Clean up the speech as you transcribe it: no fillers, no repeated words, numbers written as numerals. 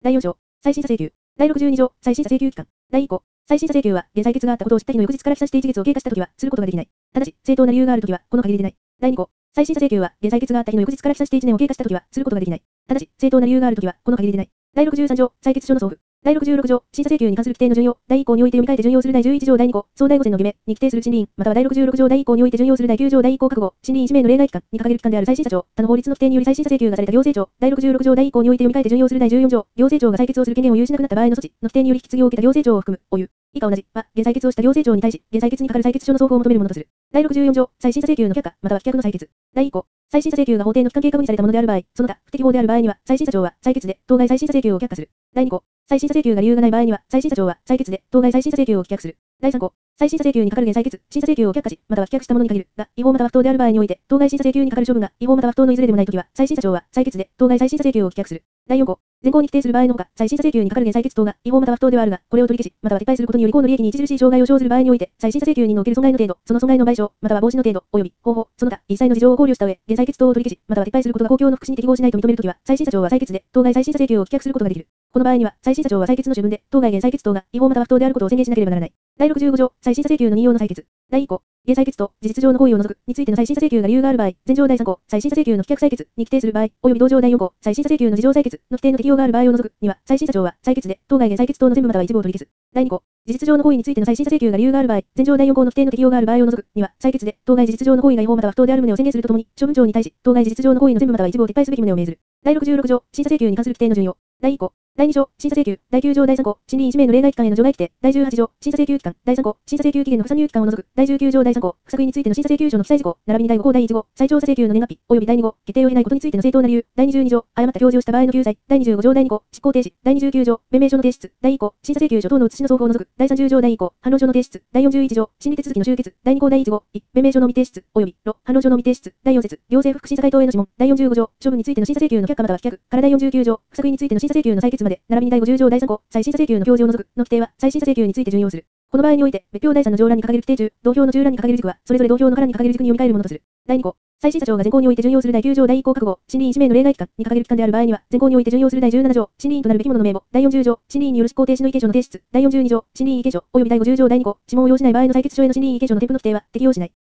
第4章、再審査請求。第62条、再審査請求期間。第1項、再審査請求は、現採決があったことを知った日の翌日から期さして1月を経過したときは、することができない。ただし、正当な理由があるときは、この限りでない。第2項、再審査請求は、現採決があった日の翌日から期さして1年を経過したときは、することができない。ただし、正当な理由があるときは、この限りでない。第63条、採決書の送付。第66条、審査請求に関する規定の順用。第1項において読み替えて順用する第11条第2項、総第5選の決めに規定する審理員、または第66条第1項において順用する第9条第1項覚悟、審理員氏名の例外期間に掲げる期間である再審査庁、他の法律の規定により再審査請求がされた行政庁、第66条第1項において読み替えて順用する第14条、行政庁が採決をする権限を有しなくなった場合の措置の規定により引き継ぎを受けた行政庁を含む、おゆ。以下同じは、現採決をした行政庁に対し、現採決に係る採決書の送付を求めるものとする。第64条、再審査請求の却下、または棄却の採決。第1項、再審査請求が法定の期間経過後にされたものである場合、その他、不適法である場合には、再審査庁は、採決で、当該再審査請求を却下する。第2項、再審査請求が理由がない場合には、再審査庁は、採決で、当該再審査請求を棄却する。第3項、再審査請求に係る現採決、審査請求を却下し、または棄却したものに限るが、違法または不当である場合において、当該審査請求に係る処分が、違法または不当のいずれでもないときは、再審査庁は、採決で、当該再審査請求を棄却する。第4項、前項に規定する場合のほか、再審査請求に係る現採決等が、違法または不当ではあるが、これを取り消し、または撤廃することにより公の利益に著しい障害を生ずる場合において、再審査請求人のおける損害の程度、その損害の賠償、または防止の程度、及び方法、その他、一切の事情を考慮した上、現採決等を取り消し、または撤廃することが公共の福祉に適合しないと認めるときは、再審査庁は採決で、当該再審査請求を棄却することができる。この場合には、再審査庁は採決の主文で、当該現採決等が違法または不当であることを宣言しなければならない。第65条、再審査請求の任用の採決。第1項、現採決と事実上の行為を除くについての再審査請求が理由がある場合、前条第3項、再審査請求の棄却採決に規定する場合、及び同条第4項、再審査請求の事情採決の規定の適用がある場合を除くには、再審査庁は採決で、当該現採決等の全部または一部を取り消す。第2項、事実上の行為についての再審査請求が理由がある場合、前条第4項の規定の適用がある場合を除くには、採決で、当該事実上の行為が違法または不当である旨を宣言するとともに、処分庁に対し、当該事実上の行為の全部または一部を撤廃すべき旨を命ずる。第66条、審査請求に関する規定の順用。第1項、第2章、審査請求。第9条第3項、審理員氏名の例外期間への除外規定。第18条、審査請求期間。第3項、審査請求期限の不算入期間を除く。第19条第3項、不作為についての審査請求書の記載事項。並びに第5項第1号、再調査請求の年月日、及び第2号、決定を得ないことについての正当な理由。第22条、誤った表示をした場合の救済。第25条第2項、執行停止。第29条、弁明書の提出。第1項、審査請求書等の写しの送付を除く。第30条第1項、反論書の提出。第41条、審理手続きの終結。第2項第1号、弁明書の未提出、及び、反論書の未提出。第4節、行政福祉審査会等への諮問。第45条、処分についての審査請求の却下または棄却。から第49条、不作為についての審査請求の採決まで。並びに第50条第3項、再審査請求の表示を除くの規定は、再審査請求について順用する。この場合において、別表第3の条欄に掲げる規定中、同表の中欄に掲げる軸は、それぞれ同表の下欄に掲げる軸に読み替えるものとする。第2項、再審査庁が前項において順用する第9条第1項覚悟、審理員氏名の例外期間に掲げる期間である場合には、前項において順用する第17条、審理員となるべきものの名簿、第40条、審理員による執行停止の意見書の提出、第42条、審理員意見書、及び第50条第2項、諮問を要しない場合の採決書への審理員意見書の添付の規定は適用しない。